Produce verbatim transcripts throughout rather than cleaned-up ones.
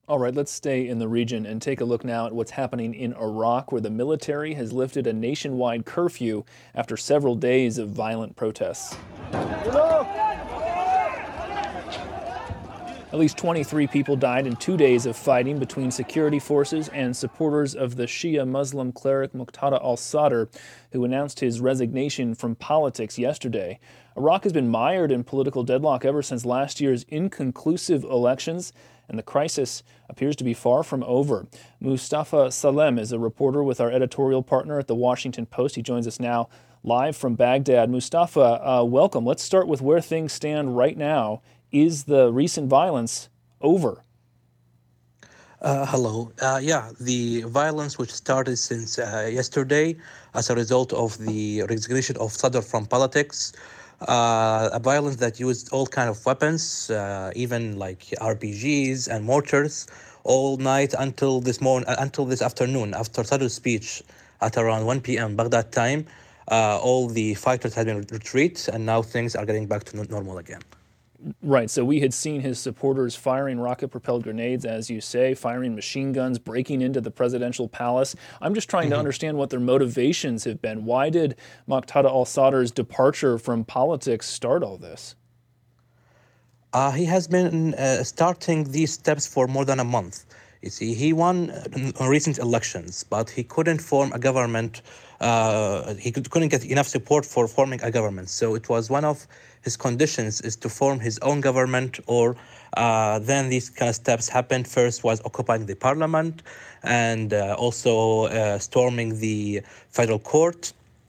All right, let's stay in the region and take a look now at what's happening in Iraq, where the military has lifted a nationwide curfew after several days of violent protests. At least twenty-three people died in two days of fighting between security forces and supporters of the Shia Muslim cleric Muqtada al-Sadr, who announced his resignation from politics yesterday. Iraq has been mired in political deadlock ever since last year's inconclusive elections, and the crisis appears to be far from over. Mustafa Salem is a reporter with our editorial partner at The Washington Post. He joins us now live from Baghdad. Mustafa, uh, welcome. Let's start with where things stand right now. Is the recent violence over? Uh, hello. Uh, yeah, the violence which started since uh, yesterday as a result of the resignation of Sadr from politics, uh, a violence that used all kind of weapons, uh, even like R P Gs and mortars, all night until this morning, uh, until this afternoon, after Sadr's speech at around one p.m. Baghdad time. Uh, all the fighters had been retreat, and now things are getting back to normal again. Right, so we had seen his supporters firing rocket-propelled grenades, as you say, firing machine guns, breaking into the presidential palace. I'm just trying mm-hmm. to understand what their motivations have been. Why did Muqtada al-Sadr's departure from politics start all this? Uh, he has been uh, starting these steps for more than a month. You see, he won uh, recent elections, but he couldn't form a government. Uh, he could, couldn't get enough support for forming a government. So it was one of his conditions is to form his own government, or uh, then these kind of steps happened. First was occupying the parliament and uh, also uh, storming the federal court.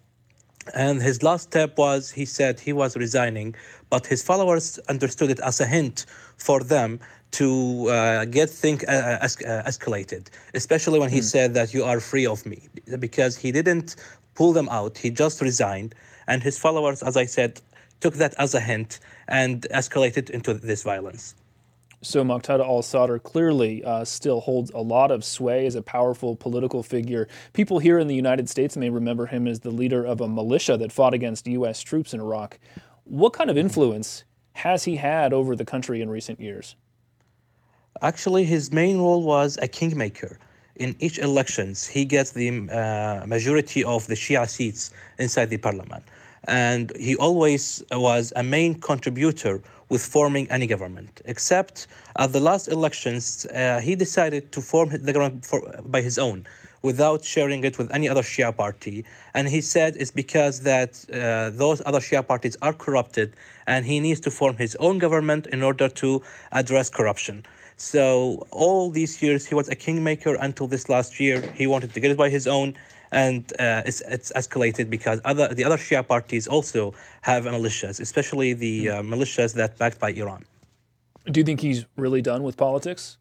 And his last step was, he said he was resigning, but his followers understood it as a hint for them to uh, get things uh, es- uh, escalated, especially when he mm. said that you are free of me, because he didn't pull them out. He just resigned. And his followers, as I said, took that as a hint and escalated into this violence. So Muqtada al-Sadr clearly uh, still holds a lot of sway as a powerful political figure. People here in the United States may remember him as the leader of a militia that fought against U S troops in Iraq. What kind of influence has he had over the country in recent years? Actually, his main role was a kingmaker. In each elections, he gets the uh, majority of the Shia seats inside the parliament. And he always was a main contributor with forming any government, except at the last elections, uh, he decided to form the government for, by his own, without sharing it with any other Shia party. And he said it's because that uh, those other Shia parties are corrupted, and he needs to form his own government in order to address corruption. So all these years, he was a kingmaker until this last year. He wanted to get it by his own. And uh, it's, it's escalated because other the other Shia parties also have militias, especially the uh, militias that backed by Iran. Do you think he's really done with politics?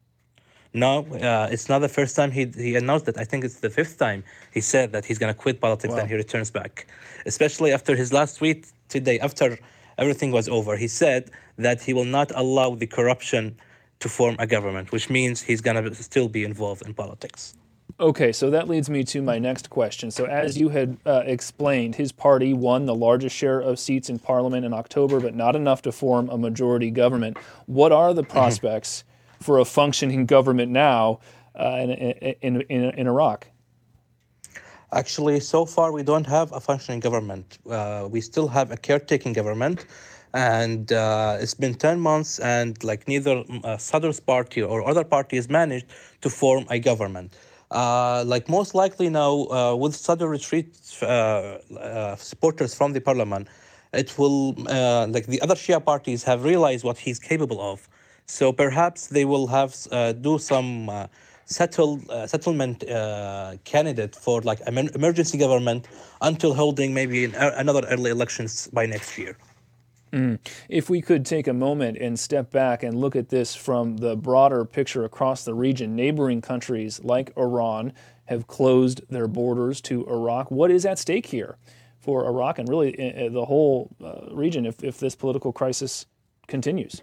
No, uh, it's not the first time he he announced that. I think it's the fifth time he said that he's going to quit politics wow. and he returns back. Especially after his last tweet today, after everything was over, he said that he will not allow the corruption to form a government, which means he's going to still be involved in politics. Okay, so that leads me to my next question. So as you had uh, explained, his party won the largest share of seats in parliament in October, but not enough to form a majority government. What are the prospects mm-hmm. for a functioning government now uh, in, in, in, in Iraq? Actually, so far we don't have a functioning government. Uh, we still have a caretaking government. And uh, it's been ten months, and like neither uh, Sadr's party or other parties managed to form a government. Uh, like most likely now, uh, with Sadr retreat uh, uh, supporters from the parliament, it will, uh, like the other Shia parties have realized what he's capable of. So perhaps they will have uh, do some uh, settle, uh, settlement uh, candidate for like an emergency government until holding maybe an, another early elections by next year. Mm. If we could take a moment and step back and look at this from the broader picture across the region, neighboring countries like Iran have closed their borders to Iraq. What is at stake here for Iraq and really uh, the whole uh, region if, if this political crisis continues?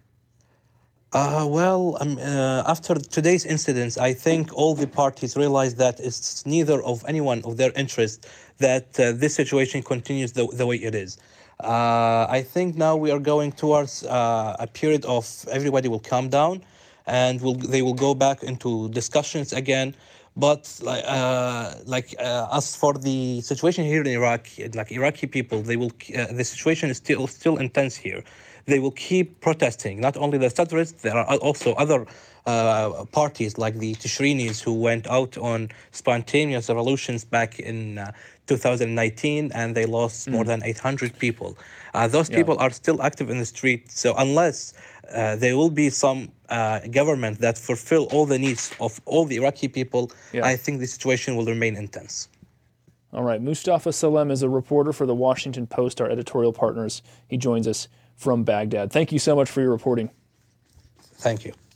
Uh, well, um, uh, after today's incidents, I think all the parties realize that it's neither of anyone of their interest that uh, this situation continues the, the way it is. Uh, I think now we are going towards uh, a period of everybody will calm down and will they will go back into discussions again. But like, uh, like uh, as for the situation here in Iraq, like Iraqi people, they will uh, the situation is still still intense here. They will keep protesting. Not only the Sadrists, there are also other uh, parties like the Tishrinis who went out on spontaneous revolutions back in uh, two thousand nineteen, and they lost mm. more than eight hundred people. Uh, those yeah. people are still active in the street. So unless uh, there will be some uh, government that fulfill all the needs of all the Iraqi people, yeah. I think the situation will remain intense. All right. Mustafa Salem is a reporter for the Washington Post, our editorial partners. He joins us from Baghdad. Thank you so much for your reporting. Thank you.